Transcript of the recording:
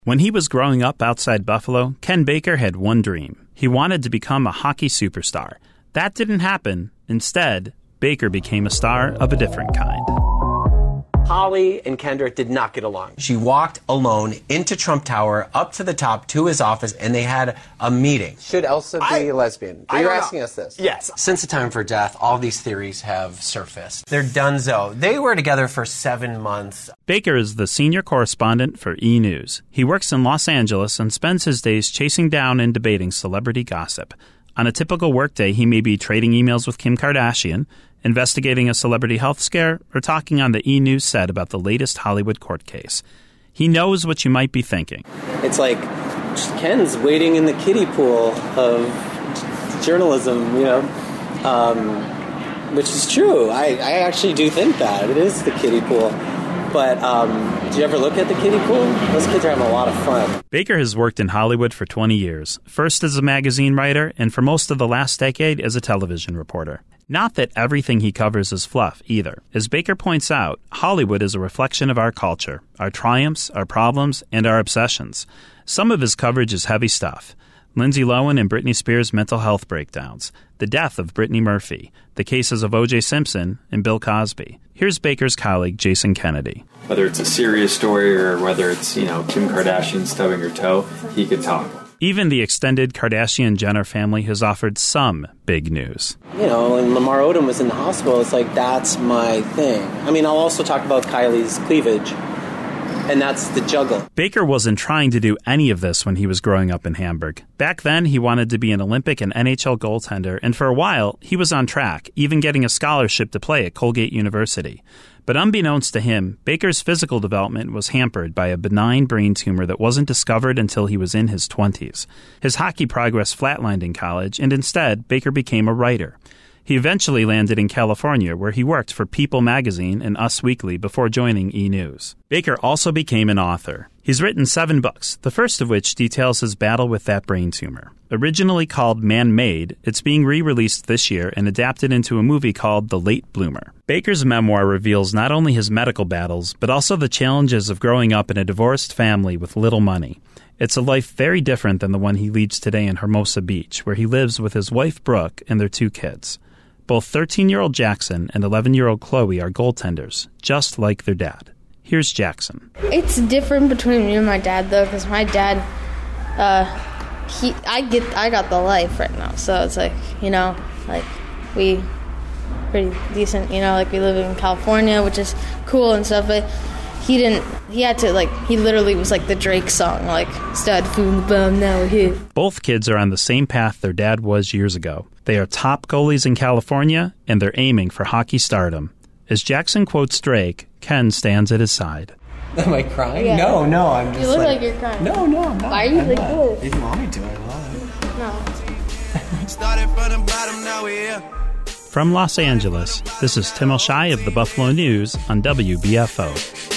When he was growing up outside Buffalo, Ken Baker had one dream. He wanted to become a hockey superstar. That didn't happen. Instead, Baker became a star of a different kind. Holly and Kendra did not get along. She walked alone into Trump Tower, up to the top, to his office, and they had a meeting. Should Elsa be a lesbian? You're asking us this. Yes. Since the time of her death, all these theories have surfaced. They're donezo. They were together for 7 months. Baker is the senior correspondent for E! News. He works in Los Angeles and spends his days chasing down and debating celebrity gossip. On a typical workday, he may be trading emails with Kim Kardashian, investigating a celebrity health scare, or talking on the E! News set about the latest Hollywood court case. He knows what you might be thinking. It's like Ken's wading in the kiddie pool of journalism, which is true. I actually do think that. It is the kiddie pool. But do you ever look at the kiddie pool? Those kids are having a lot of fun. Baker has worked in Hollywood for 20 years, first as a magazine writer and for most of the last decade as a television reporter. Not that everything he covers is fluff, either. As Baker points out, Hollywood is a reflection of our culture, our triumphs, our problems, and our obsessions. Some of his coverage is heavy stuff. Lindsay Lohan and Britney Spears' mental health breakdowns, the death of Brittany Murphy, the cases of O.J. Simpson and Bill Cosby. Here's Baker's colleague, Jason Kennedy. Whether it's a serious story or whether it's, Kim Kardashian stubbing her toe, he could talk. Even the extended Kardashian-Jenner family has offered some big news. When Lamar Odom was in the hospital, it's like, that's my thing. I'll also talk about Kylie's cleavage, and that's the juggle. Baker wasn't trying to do any of this when he was growing up in Hamburg. Back then, he wanted to be an Olympic and NHL goaltender, and for a while, he was on track, even getting a scholarship to play at Colgate University. But unbeknownst to him, Baker's physical development was hampered by a benign brain tumor that wasn't discovered until he was in his 20s. His hockey progress flatlined in college, and instead, Baker became a writer. He eventually landed in California, where he worked for People magazine and Us Weekly before joining E! News. Baker also became an author. He's written 7 books, the first of which details his battle with that brain tumor. Originally called Man-Made, it's being re-released this year and adapted into a movie called The Late Bloomer. Baker's memoir reveals not only his medical battles, but also the challenges of growing up in a divorced family with little money. It's a life very different than the one he leads today in Hermosa Beach, where he lives with his wife Brooke and their 2 kids. Both 13-year-old Jackson and 11-year-old Chloe are goaltenders, just like their dad. Here's Jackson. It's different between me and my dad, though, because my dad, I got the life right now. So it's we pretty decent, we live in California, which is cool and stuff, but he literally was like the Drake song, started from the bum, now we're here. Both kids are on the same path their dad was years ago. They are top goalies in California, and they're aiming for hockey stardom. As Jackson quotes Drake, Ken stands at his side. Am I crying? Yeah. No, I'm just You look like you're crying. No, I'm not. Why are you like this? If you want me to, I will. No. Started from the bottom, now we're here. From Los Angeles, this is Tim O'Shea of the Buffalo News on WBFO.